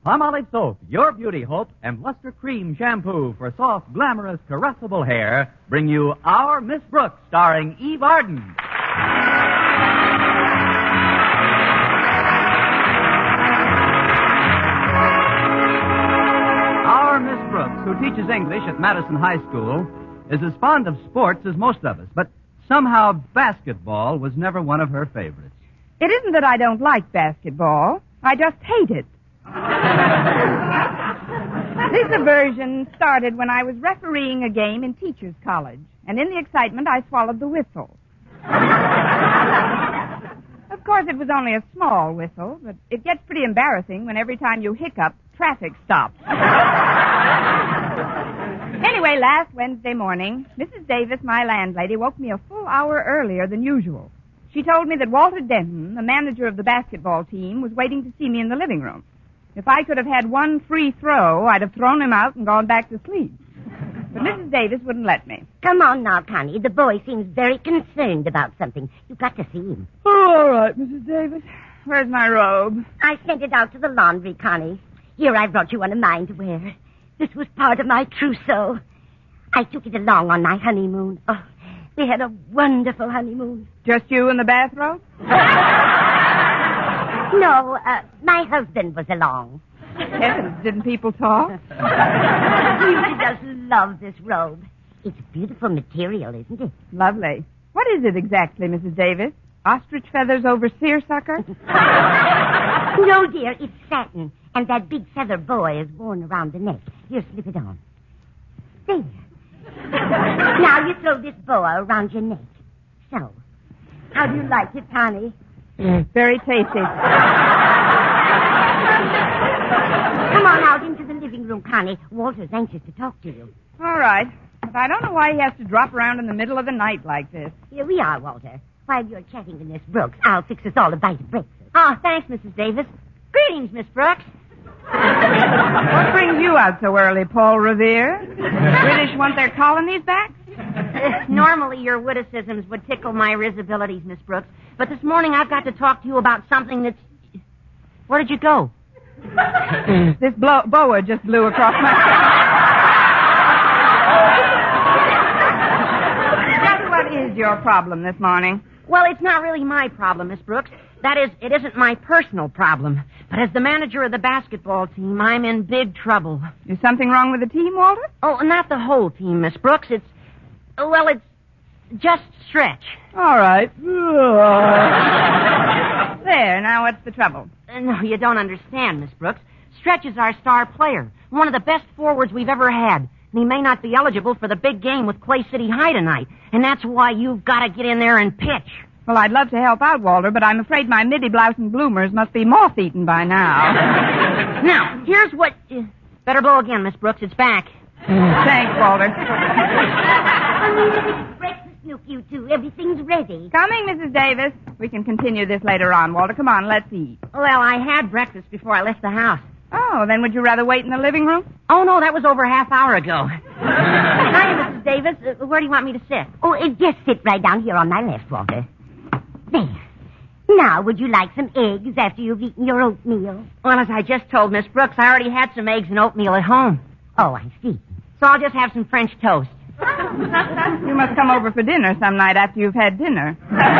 Palmolive Soap, Your Beauty Hope, and Luster Cream Shampoo for soft, glamorous, caressable hair bring you Our Miss Brooks, starring Eve Arden. Our Miss Brooks, who teaches English at Madison High School, is as fond of sports as most of us, but somehow basketball was never one of her favorites. It isn't that I don't like basketball. I just hate it. This aversion started when I was refereeing a game in Teachers College, and in the excitement I swallowed the whistle. Of course, it was only a small whistle, but it gets pretty embarrassing when every time you hiccup, traffic stops. Anyway, last Wednesday morning, Mrs. Davis, my landlady, woke me a full hour earlier than usual. She told me that Walter Denton, the manager of the basketball team, was waiting to see me in the living room. If I could have had one free throw, I'd have thrown him out and gone back to sleep. But Mrs. Davis wouldn't let me. Come on now, Connie. The boy seems very concerned about something. You've got to see him. Oh, all right, Mrs. Davis. Where's my robe? I sent it out to the laundry, Connie. Here, I brought you one of mine to wear. This was part of my trousseau. I took it along on my honeymoon. Oh, we had a wonderful honeymoon. Just you in the bathrobe? No, my husband was along. Heavens, didn't people talk? You just love this robe. It's beautiful material, isn't it? Lovely. What is it exactly, Mrs. Davis? Ostrich feathers over seersucker? No, dear, it's satin. And that big feather boa is worn around the neck. Here, slip it on. There. Now you throw this boa around your neck. So, how do you like it, Connie? Very tasty. Come on out into the living room, Connie. Walter's anxious to talk to you. All right. But I don't know why he has to drop around in the middle of the night like this. Here we are, Walter. While you're chatting to Miss Brooks, I'll fix us all a bite of breakfast. Oh, thanks, Mrs. Davis. Greetings, Miss Brooks. What brings you out so early, Paul Revere? British want their colonies back? Normally, your witticisms would tickle my risibilities, Miss Brooks. But this morning, I've got to talk to you about something that's... Where did you go? This boa just blew across my... Just what is your problem this morning? Well, it's not really my problem, Miss Brooks. That is, it isn't my personal problem. But as the manager of the basketball team, I'm in big trouble. Is something wrong with the team, Walter? Oh, not the whole team, Miss Brooks. It's just Stretch. All right. There, now what's the trouble? No, you don't understand, Miss Brooks. Stretch is our star player, one of the best forwards we've ever had. And he may not be eligible for the big game with Clay City High tonight. And that's why you've got to get in there and pitch. Well, I'd love to help out, Walter, but I'm afraid my middy blouse and bloomers must be moth-eaten by now. Now, here's what... better blow again, Miss Brooks. It's back. Thanks, Walter. Breakfast, look, you two. Everything's ready. Coming, Mrs. Davis. We can continue this later on, Walter. Come on, let's eat. Well, I had breakfast before I left the house. Oh, then would you rather wait in the living room? Oh, no, that was over a half hour ago. Hi, Mrs. Davis. Where do you want me to sit? Oh, just sit right down here on my left, Walter. There. Now, would you like some eggs after you've eaten your oatmeal? Well, as I just told Miss Brooks, I already had some eggs and oatmeal at home. Oh, I see. So I'll just have some French toast. You must come over for dinner some night after you've had dinner.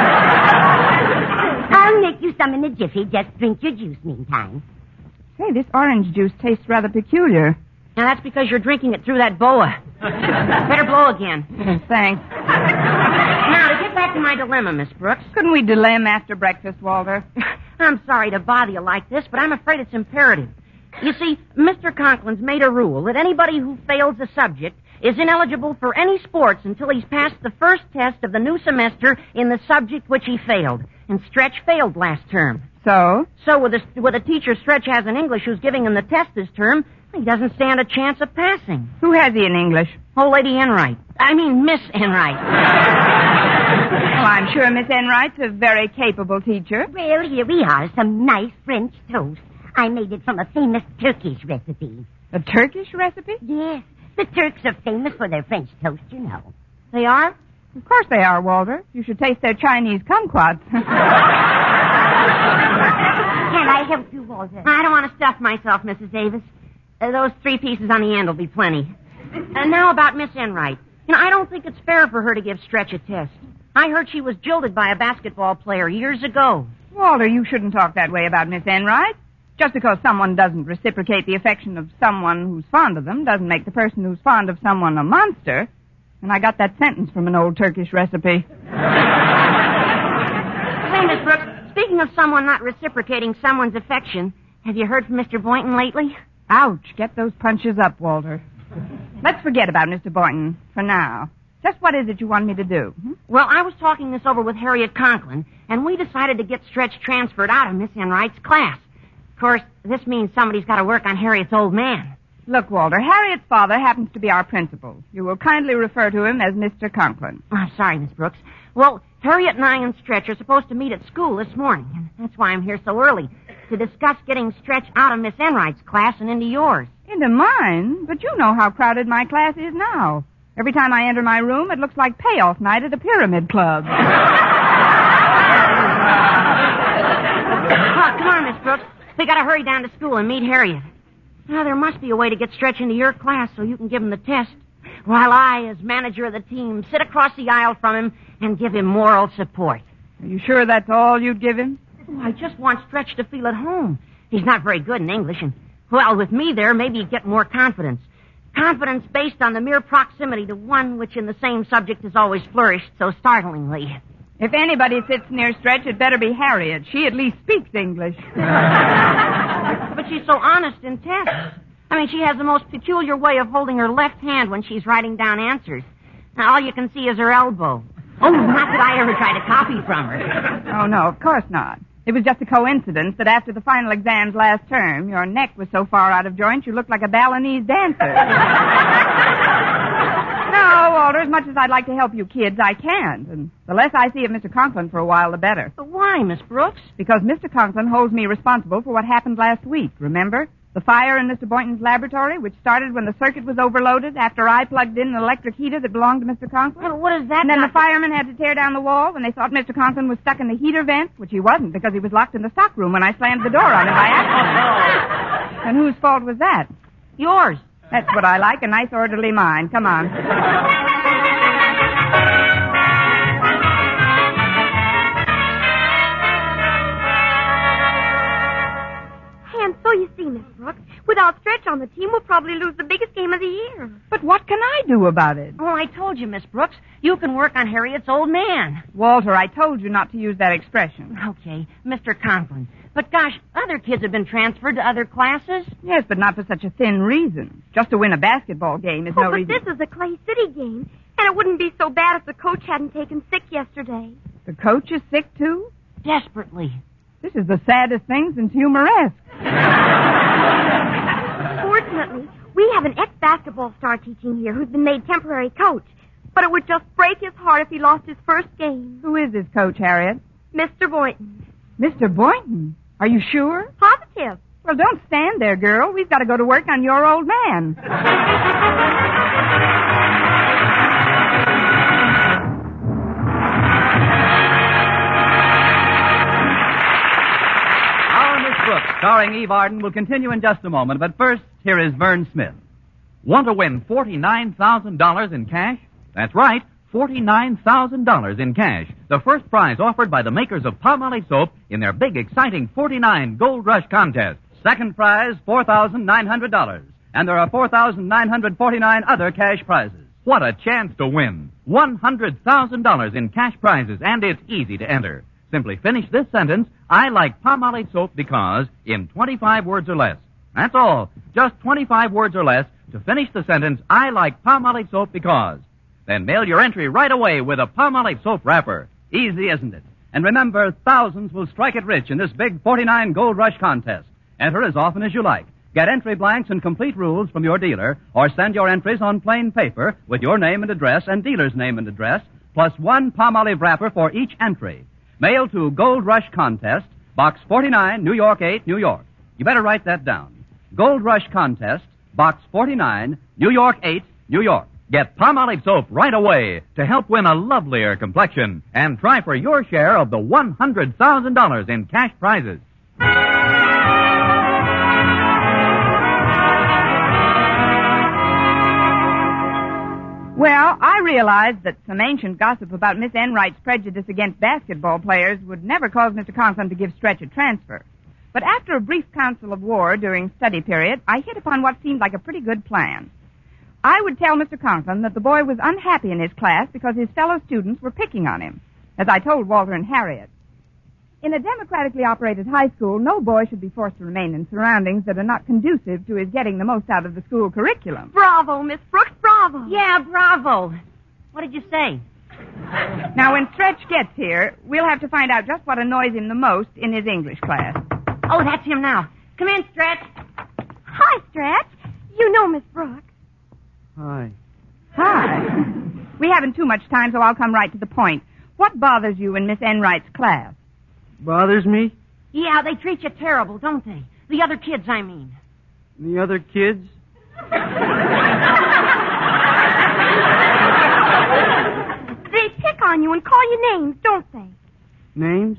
I'll make you some in a jiffy. Just drink your juice meantime. Say, this orange juice tastes rather peculiar. Now, that's because you're drinking it through that boa. Better blow again. Thanks. Now, to get back to my dilemma, Miss Brooks. Couldn't we delay him after breakfast, Walter? I'm sorry to bother you like this, but I'm afraid it's imperative. You see, Mr. Conklin's made a rule that anybody who fails a subject is ineligible for any sports until he's passed the first test of the new semester in the subject which he failed. And Stretch failed last term. So? So with a teacher Stretch has in English who's giving him the test this term, he doesn't stand a chance of passing. Who has he in English? Old Lady Enright. I mean, Miss Enright. Well, I'm sure Miss Enright's a very capable teacher. Well, here we are, some nice French toast. I made it from a famous Turkish recipe. A Turkish recipe? Yes. The Turks are famous for their French toast, you know. They are? Of course they are, Walter. You should taste their Chinese kumquats. Can't I help you, Walter? I don't want to stuff myself, Mrs. Davis. Those 3 pieces on the end will be plenty. And now about Miss Enright. I don't think it's fair for her to give Stretch a test. I heard she was jilted by a basketball player years ago. Walter, you shouldn't talk that way about Miss Enright. Just because someone doesn't reciprocate the affection of someone who's fond of them doesn't make the person who's fond of someone a monster. And I got that sentence from an old Turkish recipe. Hey, Miss Brooks, speaking of someone not reciprocating someone's affection, have you heard from Mr. Boynton lately? Ouch, get those punches up, Walter. Let's forget about Mr. Boynton for now. Just what is it you want me to do? Well, I was talking this over with Harriet Conklin, and we decided to get Stretch transferred out of Miss Enright's class. Of course, this means somebody's got to work on Harriet's old man. Look, Walter, Harriet's father happens to be our principal. You will kindly refer to him as Mr. Conklin. I'm sorry, Miss Brooks. Well, Harriet and I and Stretch are supposed to meet at school this morning, and that's why I'm here so early, to discuss getting Stretch out of Miss Enright's class and into yours. Into mine? But you know how crowded my class is now. Every time I enter my room, it looks like payoff night at a pyramid club. Oh, come on, Miss Brooks. We got to hurry down to school and meet Harriet. Now, there must be a way to get Stretch into your class so you can give him the test, while I, as manager of the team, sit across the aisle from him and give him moral support. Are you sure that's all you'd give him? Oh, I just want Stretch to feel at home. He's not very good in English, and, well, with me there, maybe he'd get more confidence. Confidence based on the mere proximity to one which in the same subject has always flourished so startlingly. If anybody sits near Stretch, it better be Harriet. She at least speaks English. But she's so honest in tests. I mean, she has the most peculiar way of holding her left hand when she's writing down answers. Now, all you can see is her elbow. Oh, not that I ever tried to copy from her. Oh, no, of course not. It was just a coincidence that after the final exams last term, your neck was so far out of joint you looked like a Balinese dancer. No, Walter, as much as I'd like to help you kids, I can't. And the less I see of Mr. Conklin for a while, the better. But why, Miss Brooks? Because Mr. Conklin holds me responsible for what happened last week, remember? The fire in Mr. Boynton's laboratory, which started when the circuit was overloaded after I plugged in an electric heater that belonged to Mr. Conklin. Well, what is that? And then the firemen had to tear down the wall when they thought Mr. Conklin was stuck in the heater vent, which he wasn't because he was locked in the stockroom when I slammed the door on him by accident. And whose fault was that? Yours. That's what I like, a nice orderly mind. Come on. And so you see, Miss Brooks, without Stretch on the team, we'll probably lose the biggest game of the year. But what can I do about it? Oh, I told you, Miss Brooks. You can work on Harriet's old man. Walter, I told you not to use that expression. Okay, Mr. Conklin. But gosh, other kids have been transferred to other classes. Yes, but not for such a thin reason. Just to win a basketball game is no but reason. This is a Clay City game, and it wouldn't be so bad if the coach hadn't taken sick yesterday. The coach is sick, too? Desperately. This is the saddest thing since Humoresque. Fortunately, we have an ex-basketball star teaching here who's been made temporary coach. But it would just break his heart if he lost his first game. Who is this coach, Harriet? Mr. Boynton. Mr. Boynton? Are you sure? Positive. Well, don't stand there, girl. We've got to go to work on your old man. Our Miss Brooks, starring Eve Arden, will continue in just a moment. But first, here is Vern Smith. Want to win $49,000 in cash? That's right, $49,000 in cash. The first prize offered by the makers of Palmolive soap in their big, exciting 49 Gold Rush contest. Second prize, $4,900. And there are 4,949 other cash prizes. What a chance to win. $100,000 in cash prizes, and it's easy to enter. Simply finish this sentence, I like Palmolive soap because, in 25 words or less. That's all. Just 25 words or less to finish the sentence, I like Palmolive soap because. Then mail your entry right away with a Palmolive soap wrapper. Easy, isn't it? And remember, thousands will strike it rich in this big 49 Gold Rush contest. Enter as often as you like. Get entry blanks and complete rules from your dealer, or send your entries on plain paper with your name and address and dealer's name and address, plus one Palmolive wrapper for each entry. Mail to Gold Rush Contest, Box 49, New York 8, New York. You better write that down. Gold Rush Contest, Box 49, New York 8, New York. Get Palmolive soap right away to help win a lovelier complexion and try for your share of the $100,000 in cash prizes. realized that some ancient gossip about Miss Enright's prejudice against basketball players would never cause Mr. Conklin to give Stretch a transfer. But after a brief council of war during study period, I hit upon what seemed like a pretty good plan. I would tell Mr. Conklin that the boy was unhappy in his class because his fellow students were picking on him, as I told Walter and Harriet. In a democratically operated high school, no boy should be forced to remain in surroundings that are not conducive to his getting the most out of the school curriculum. Bravo, Miss Brooks, bravo. Yeah, bravo. What did you say? Now, when Stretch gets here, we'll have to find out just what annoys him the most in his English class. Oh, that's him now. Come in, Stretch. Hi, Stretch. You know Miss Brooks. Hi. Hi. We haven't too much time, so I'll come right to the point. What bothers you in Miss Enright's class? Bothers me? Yeah, they treat you terrible, don't they? The other kids, I mean. The other kids? They pick on you and call you names, don't they? Names?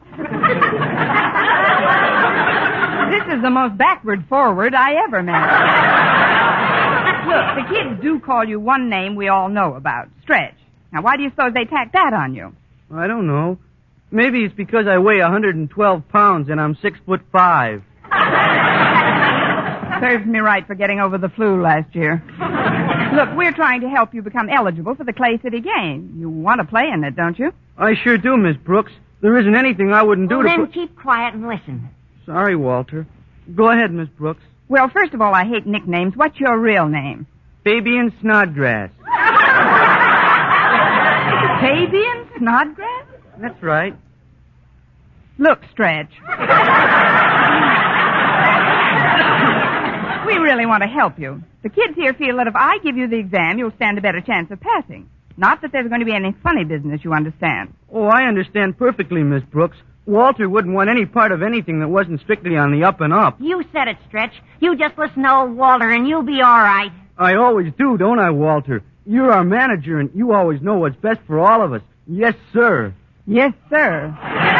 This is the most backward forward I ever met. Look, the kids do call you one name we all know about, Stretch. Now, why do you suppose they tack that on you? I don't know. Maybe it's because I weigh 112 pounds and I'm 6'5". Serves me right for getting over the flu last year. Look, we're trying to help you become eligible for the Clay City game. You want to play in it, don't you? I sure do, Miss Brooks. There isn't anything I wouldn't do Well, to... then keep quiet and listen. Sorry, Walter. Go ahead, Miss Brooks. Well, first of all, I hate nicknames. What's your real name? Fabian Snodgrass. Fabian Snodgrass? That's right. Look, Stretch. We really want to help you. The kids here feel that if I give you the exam, you'll stand a better chance of passing. Not that there's going to be any funny business, you understand. Oh, I understand perfectly, Miss Brooks. Walter wouldn't want any part of anything that wasn't strictly on the up and up. You said it, Stretch. You just listen to old Walter and you'll be all right. I always do, don't I, Walter? You're our manager and you always know what's best for all of us. Yes, sir. Yes, sir.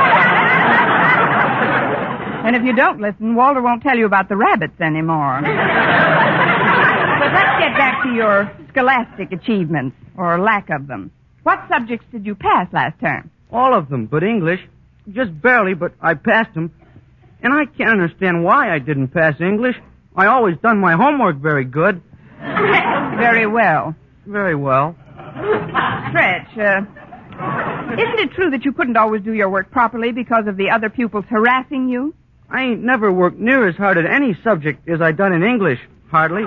And if you don't listen, Walter won't tell you about the rabbits anymore. But let's get back to your scholastic achievements, or lack of them. What subjects did you pass last term? All of them, but English. Just barely, but I passed them. And I can't understand why I didn't pass English. I always done my homework very good. Very well. Very well. Stretch, isn't it true that you couldn't always do your work properly because of the other pupils harassing you? I ain't never worked near as hard at any subject as I done in English. Hardly.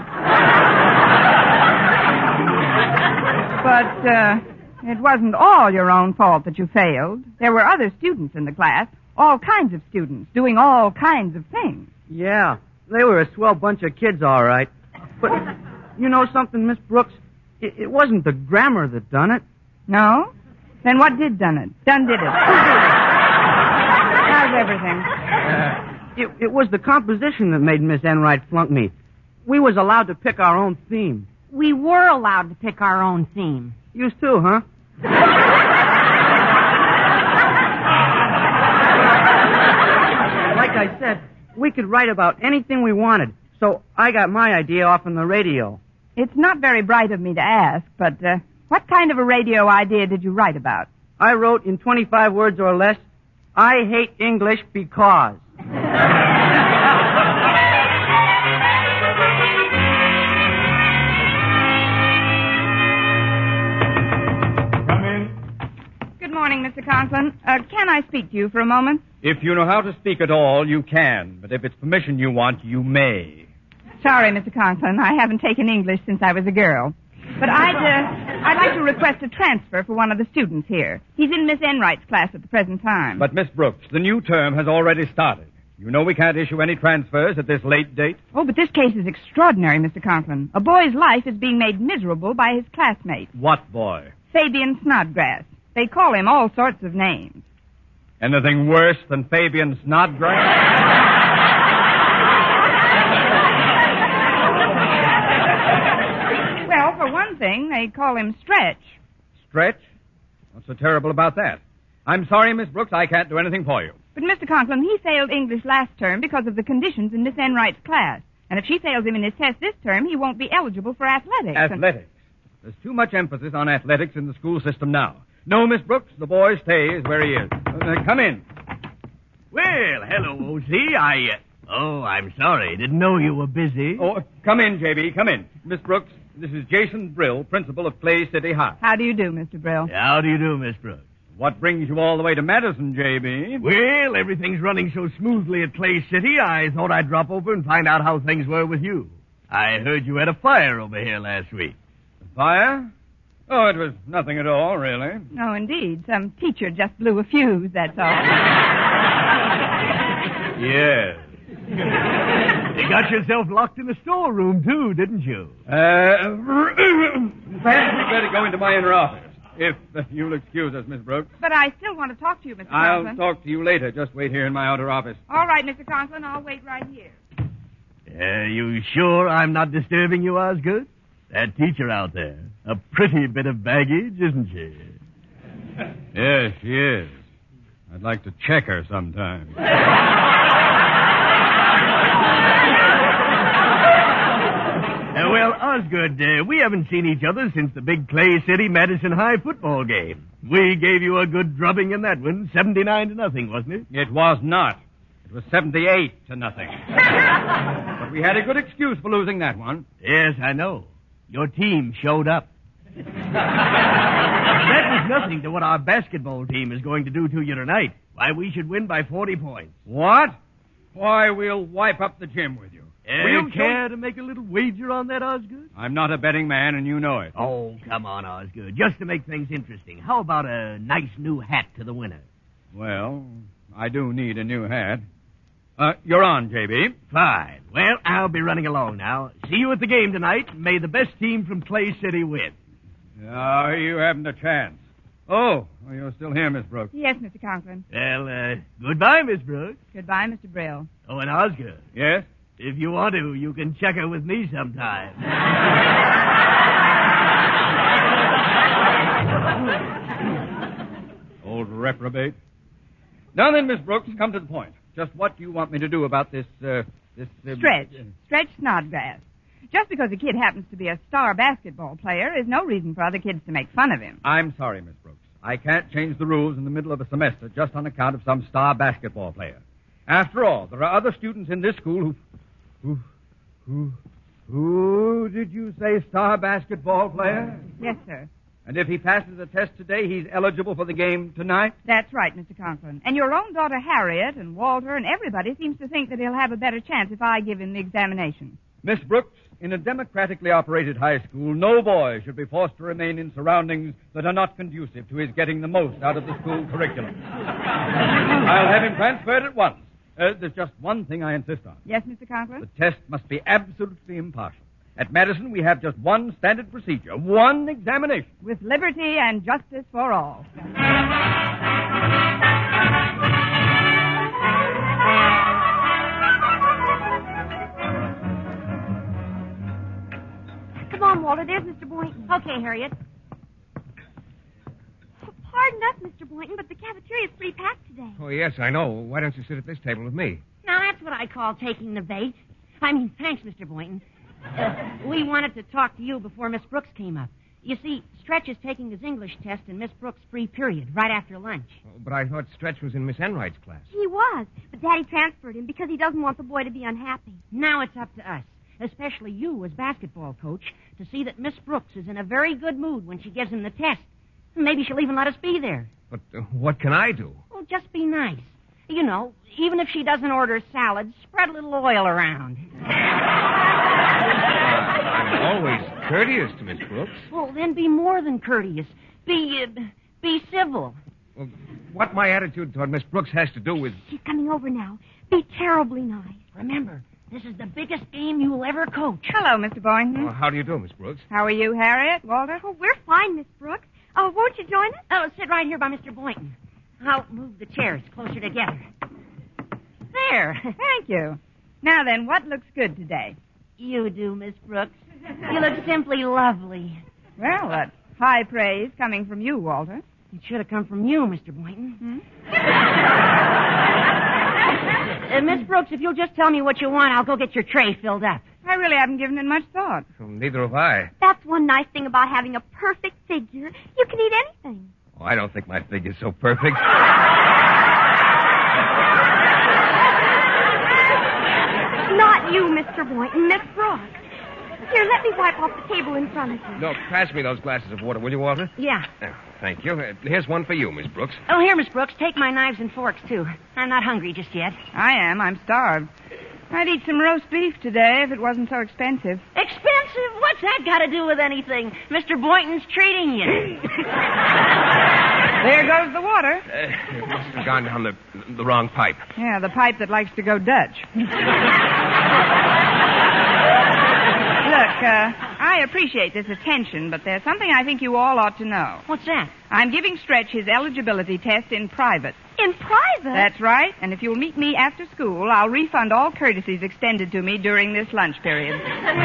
But, it wasn't all your own fault that you failed. There were other students in the class, all kinds of students, doing all kinds of things. Yeah, they were a swell bunch of kids, all right. But you know something, Miss Brooks? It wasn't the grammar that done it. No? Then what did done it? Done did it. How's everything? It was the composition that made Miss Enright flunk me. We was allowed to pick our own theme. We were allowed to pick our own theme. Used to, huh? Like I said, we could write about anything we wanted. So I got my idea off on the radio. It's not very bright of me to ask, but what kind of a radio idea did you write about? I wrote in 25 words or less, I hate English because. Good morning, Mr. Conklin. Can I speak to you for a moment? If you know how to speak at all, you can. But if it's permission you want, you may. Sorry, Mr. Conklin. I haven't taken English since I was a girl. But I'd like to request a transfer for one of the students here. He's in Miss Enright's class at the present time. But, Miss Brooks, the new term has already started. You know we can't issue any transfers at this late date. Oh, but this case is extraordinary, Mr. Conklin. A boy's life is being made miserable by his classmates. What boy? Fabian Snodgrass. They call him all sorts of names. Anything worse than Fabian Snodgrass? Well, for one thing, they call him Stretch. Stretch? What's so terrible about that? I'm sorry, Miss Brooks, I can't do anything for you. But, Mr. Conklin, he failed English last term because of the conditions in Miss Enright's class. And if she fails him in his test this term, he won't be eligible for athletics. Athletics? There's too much emphasis on athletics in the school system now. No, Miss Brooks, the boy stays where he is. Come in. Well, hello, O.C. I'm sorry. Didn't know you were busy. Oh, come in, J.B., come in. Miss Brooks, this is Jason Brill, principal of Clay City High. How do you do, Mr. Brill? How do you do, Miss Brooks? What brings you all the way to Madison, J.B.? Well, everything's running so smoothly at Clay City, I thought I'd drop over and find out how things were with you. I heard you had a fire over here last week. A fire? Oh, it was nothing at all, really. Oh, indeed. Some teacher just blew a fuse, that's all. Yes. You got yourself locked in the storeroom, too, didn't you? Perhaps we'd better go into my inner office. If you'll excuse us, Miss Brooks. But I still want to talk to you, Mr. I'll Conklin. talk to you later. Just wait here in my outer office. All right, Mr. Conklin, I'll wait right here. You sure I'm not disturbing you, Osgood? That teacher out there, a pretty bit of baggage, isn't she? Yes, she is. I'd like to check her sometime. Well, Osgood, we haven't seen each other since the big Clay City Madison High football game. We gave you a good drubbing in that one, 79-0, wasn't it? It was not. It was 78-0. But we had a good excuse for losing that one. Yes, I know. Your team showed up. That was nothing to what our basketball team is going to do to you tonight. Why, we should win by 40 points. What? Why, we'll wipe up the gym with you. Will you care to make a little wager on that, Osgood? I'm not a betting man, and you know it. Oh, come on, Osgood. Just to make things interesting, how about a nice new hat to the winner? Well, I do need a new hat. You're on, J.B. Fine. Well, I'll be running along now. See you at the game tonight. May the best team from Clay City win. No, you haven't a chance. Oh, you're still here, Miss Brooks. Yes, Mr. Conklin. Well, goodbye, Miss Brooks. Goodbye, Mr. Brill. Oh, and Osgood. Yes? If you want to, you can check her with me sometime. Old reprobate. Now then, Miss Brooks, come to the point. Just what do you want me to do about this, Stretch. Stretch Snodgrass. Just because a kid happens to be a star basketball player is no reason for other kids to make fun of him. I'm sorry, Miss Brooks. I can't change the rules in the middle of a semester just on account of some star basketball player. After all, there are other students in this school who did you say star basketball player? Yes, sir. And if he passes the test today, he's eligible for the game tonight? That's right, Mr. Conklin. And your own daughter Harriet and Walter and everybody seems to think that he'll have a better chance if I give him the examination. Miss Brooks, in a democratically operated high school, no boy should be forced to remain in surroundings that are not conducive to his getting the most out of the school curriculum. I'll have him transferred at once. There's just one thing I insist on. Yes, Mr. Conklin? The test must be absolutely impartial. At Madison, we have just one standard procedure, one examination. With liberty and justice for all. Come on, Walter. There's Mr. Boynton. Okay, Harriet. Pardon us, Mr. Boynton, but the cafeteria's pretty packed today. Oh, yes, I know. Why don't you sit at this table with me? Now, that's what I call taking the bait. Thanks, Mr. Boynton. We wanted to talk to you before Miss Brooks came up. You see, Stretch is taking his English test in Miss Brooks' free period, right after lunch. Oh, but I thought Stretch was in Miss Enright's class. He was, but Daddy transferred him because he doesn't want the boy to be unhappy. Now it's up to us, especially you as basketball coach, to see that Miss Brooks is in a very good mood when she gives him the test. Maybe she'll even let us be there. But what can I do? Well, just be nice. You know, even if she doesn't order salad, spread a little oil around. I'm always courteous to Miss Brooks. Well, then be more than courteous. Be civil. Well, what my attitude toward Miss Brooks has to do with... She's coming over now. Be terribly nice. Remember, this is the biggest game you'll ever coach. Hello, Mr. Boynton. Well, how do you do, Miss Brooks? How are you, Harriet? Walter? Oh, we're fine, Miss Brooks. Oh, won't you join us? Oh, sit right here by Mr. Boynton. I'll move the chairs closer together. There. Thank you. Now then, what looks good today? You do, Miss Brooks. You look simply lovely. Well, that's high praise coming from you, Walter. It should have come from you, Mr. Boynton. Miss Brooks, if you'll just tell me what you want, I'll go get your tray filled up. I really haven't given it much thought. Well, neither have I. That's one nice thing about having a perfect figure. You can eat anything. Oh, I don't think my figure's so perfect. Not you, Mr. Boynton, Miss Brooks. Here, let me wipe off the table in front of you. No, pass me those glasses of water, will you, Walter? Yeah. Thank you. Here's one for you, Miss Brooks. Oh, here, Miss Brooks. Take my knives and forks, too. I'm not hungry just yet. I am. I'm starved. I'd eat some roast beef today if it wasn't so expensive. Expensive? What's that got to do with anything? Mr. Boynton's treating you. There goes the water. It must have gone down the wrong pipe. Yeah, the pipe that likes to go Dutch. Look, I appreciate this attention, but there's something I think you all ought to know. What's that? I'm giving Stretch his eligibility test in private. In private? That's right, and if you'll meet me after school, I'll refund all courtesies extended to me during this lunch period.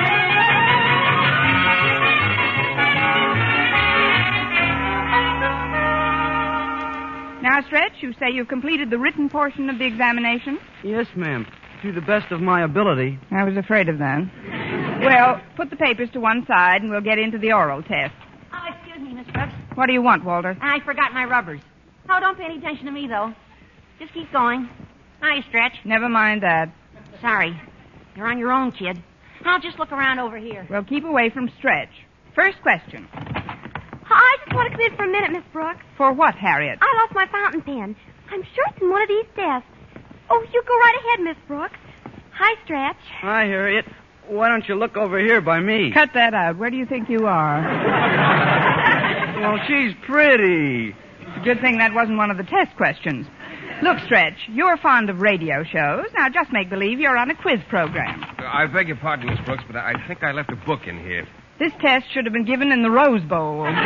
Now, Stretch, you say you've completed the written portion of the examination? Yes, ma'am. To the best of my ability. I was afraid of that. Well, put the papers to one side and we'll get into the oral test. Oh, excuse me, Miss Brooks. What do you want, Walter? I forgot my rubbers. Oh, don't pay any attention to me, though. Just keep going. Hi, Stretch. Never mind that. Sorry. You're on your own, kid. I'll just look around over here. Well, keep away from Stretch. First question. I just want to come in for a minute, Miss Brooks. For what, Harriet? I lost my fountain pen. I'm sure it's in one of these desks. Oh, you go right ahead, Miss Brooks. Hi, Stretch. Hi, Harriet. Why don't you look over here by me? Cut that out. Where do you think you are? Well, she's pretty. It's a good thing that wasn't one of the test questions. Look, Stretch, you're fond of radio shows. Now, just make believe you're on a quiz program. I beg your pardon, Miss Brooks, but I think I left a book in here. This test should have been given in the Rose Bowl. Sit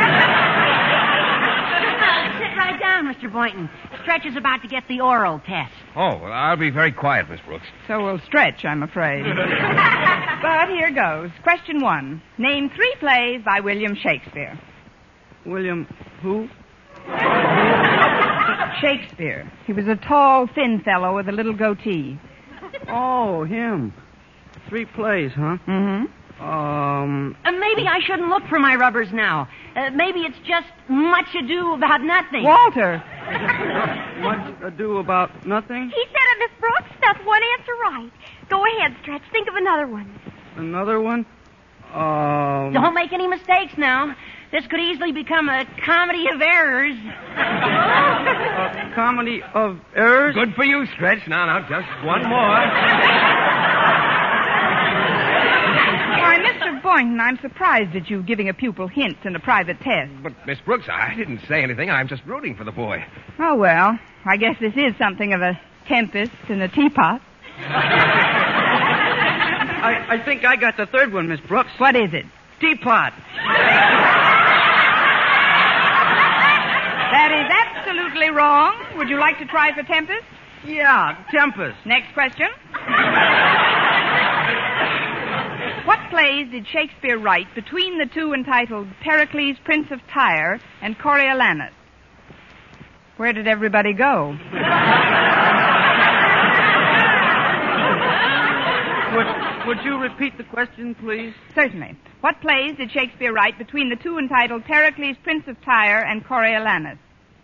right down, Mr. Boynton. Stretch is about to get the oral test. Oh, well, I'll be very quiet, Miss Brooks. So will Stretch, I'm afraid. But here goes. Question 1. Name 3 plays by William Shakespeare. William who? Shakespeare. He was a tall, thin fellow with a little goatee. Oh, him. 3 plays, huh? Mm-hmm. Maybe I shouldn't look for my rubbers now. Maybe it's just Much Ado About Nothing. Walter! Much ado about nothing? He said it, Miss Brooks. That's one answer right. Go ahead, Stretch. Think of another one. Another one? Don't make any mistakes now. This could easily become a comedy of errors. A comedy of errors? Good for you, Stretch. Now, just one more. Why, Mr. Boynton, I'm surprised at you giving a pupil hints in a private test. But, Miss Brooks, I didn't say anything. I'm just rooting for the boy. Oh, well, I guess this is something of a tempest in a teapot. I think I got the third one, Miss Brooks. What is it? Teapot. That is absolutely wrong. Would you like to try for tempest? Yeah, Tempest. Next question. What plays did Shakespeare write between the two entitled Pericles, Prince of Tyre, and Coriolanus? Where did everybody go? Would you repeat the question, please? Certainly. What plays did Shakespeare write between the two entitled Pericles, Prince of Tyre, and Coriolanus?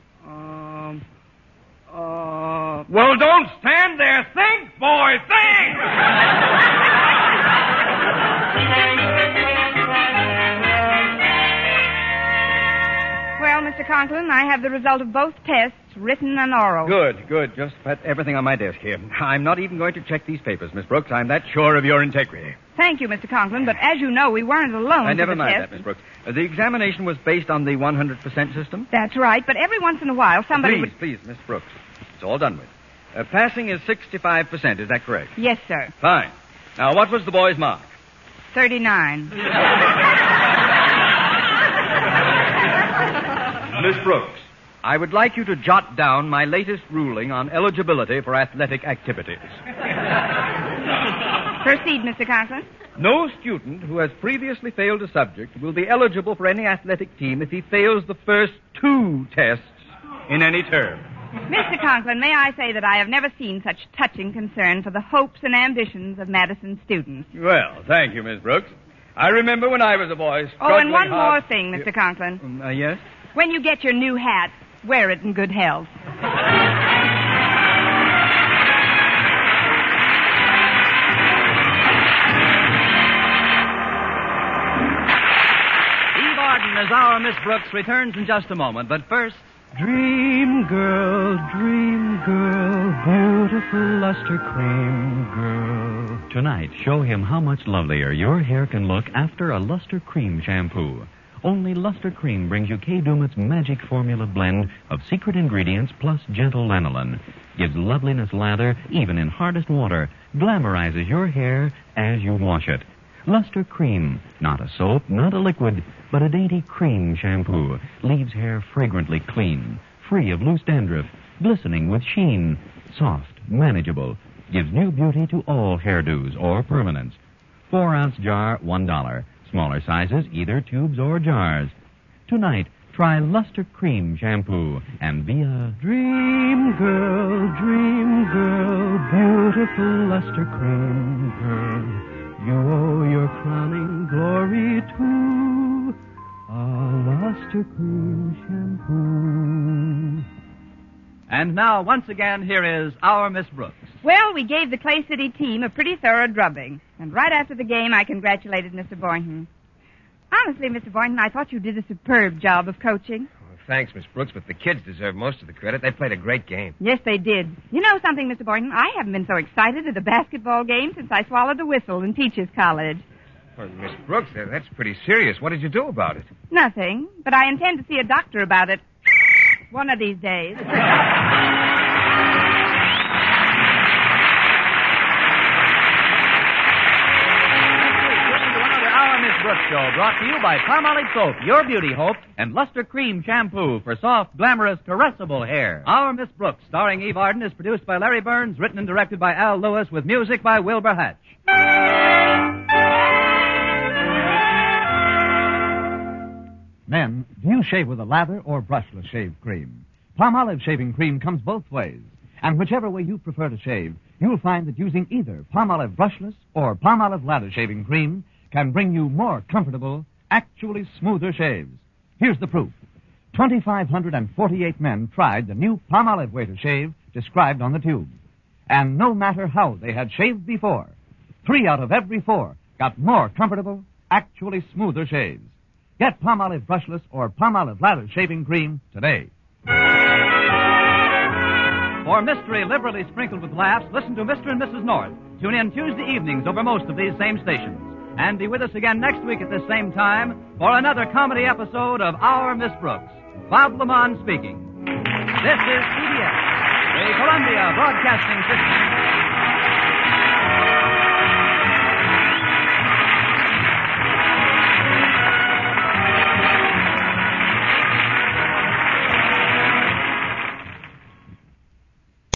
Well, don't stand there. Think, boy, think! Well, Mr. Conklin, I have the result of both tests, written and oral. Good. Just put everything on my desk here. I'm not even going to check these papers, Miss Brooks. I'm that sure of your integrity. Thank you, Mr. Conklin, but as you know, we weren't alone. Never for the mind test. that, Miss Brooks. The examination was based on the 100% system? That's right, but every once in a while somebody Please, Miss Brooks. It's all done with. Passing is 65%, is that correct? Yes, sir. Fine. Now, what was the boy's mark? 39. Miss Brooks, I would like you to jot down my latest ruling on eligibility for athletic activities. Proceed, Mr. Conklin. No student who has previously failed a subject will be eligible for any athletic team if he fails the first 2 tests in any term. Mr. Conklin, may I say that I have never seen such touching concern for the hopes and ambitions of Madison students. Well, thank you, Miss Brooks. I remember when I was a boy. Oh, and one hard... more thing, Mr. Conklin. Yes? When you get your new hat, wear it in good health. As our Miss Brooks returns in just a moment. But first, dream girl, beautiful luster cream girl. Tonight, show him how much lovelier your hair can look after a Luster Cream shampoo. Only Luster Cream brings you Kay Daumit's magic formula blend of secret ingredients plus gentle lanolin. Gives loveliness lather even in hardest water. Glamorizes your hair as you wash it. Luster Cream, not a soap, not a liquid, but a dainty cream shampoo. Leaves hair fragrantly clean, free of loose dandruff, glistening with sheen, soft, manageable. Gives new beauty to all hairdos or permanents. 4-ounce jar, $1. Smaller sizes, either tubes or jars. Tonight, try Luster Cream shampoo and be a dream girl, beautiful luster cream girl. You owe your crowning glory to a Luster Cream shampoo. And now, once again, here is our Miss Brooks. Well, we gave the Clay City team a pretty thorough drubbing. And right after the game, I congratulated Mr. Boynton. Honestly, Mr. Boynton, I thought you did a superb job of coaching. Thanks, Miss Brooks, but the kids deserve most of the credit. They played a great game. Yes, they did. You know something, Mr. Boynton? I haven't been so excited at a basketball game since I swallowed a whistle in Teachers College. Well, Miss Brooks, that's pretty serious. What did you do about it? Nothing, but I intend to see a doctor about it one of these days. Brooks Show, brought to you by Palmolive Soap, your beauty hope, and Luster Cream Shampoo for soft, glamorous, caressable hair. Our Miss Brooks, starring Eve Arden, is produced by Larry Burns, written and directed by Al Lewis, with music by Wilbur Hatch. Men, do you shave with a lather or brushless shave cream? Palmolive shaving cream comes both ways. And whichever way you prefer to shave, you'll find that using either Palmolive brushless or Palmolive lather shaving cream can bring you more comfortable, actually smoother shaves. Here's the proof. 2,548 men tried the new Palmolive way to shave described on the tube. And no matter how they had shaved before, 3 out of every 4 got more comfortable, actually smoother shaves. Get Palmolive brushless or Palmolive lather shaving cream today. For mystery liberally sprinkled with laughs, listen to Mr. and Mrs. North. Tune in Tuesday evenings over most of these same stations. And be with us again next week at this same time for another comedy episode of Our Miss Brooks. Bob Lamont speaking. This is CBS, the Columbia Broadcasting System.